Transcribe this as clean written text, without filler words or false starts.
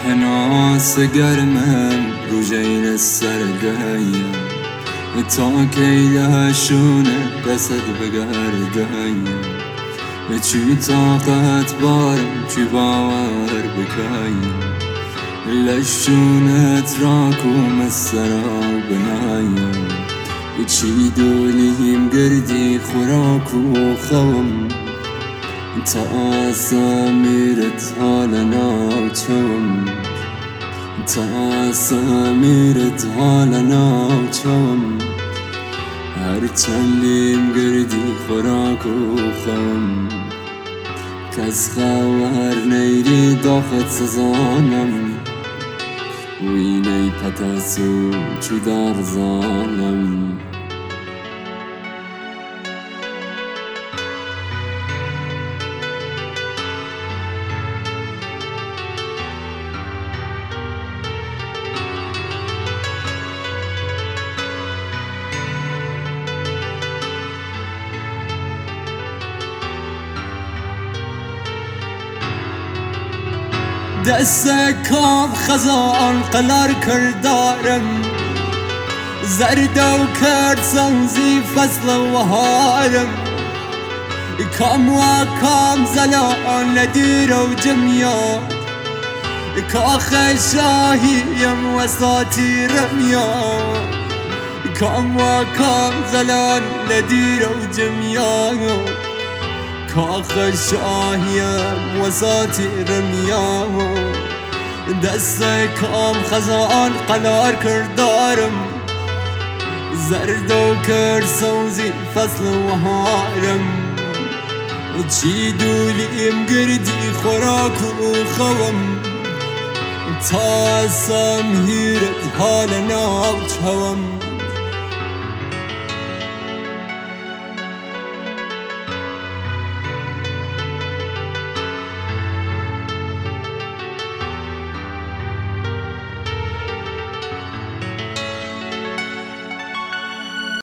هناس گرمم رو جین سردایم تا که شونه دست بگردایم چی طاقت بارم چی باور بکایم لشونت راکم السراب بنایم چی دولیم گردی خوراک و خوم تا سمیرت حال ناچم تا سمیرت حال ناچم هر چندیم گردی خوراک و خوم کس خواهر نیری داخت سزانم وینی پتاسو چو در زانم دستکم خزان قلار کردارم زرد و کرد سوزی فصل و هارم کام و کام زلان ندیر و جمیا کاخ شاهیم و ساتیرم یا کام و کام زلان ندیر و جمیا کاخ شاهیم و ساتیرم یا دست کام خزان قلار کردارم زرد و کرد سوزی فصل و هارم چی دولیم گردی خوراک و خوم تا سمهیرت حال ناچوم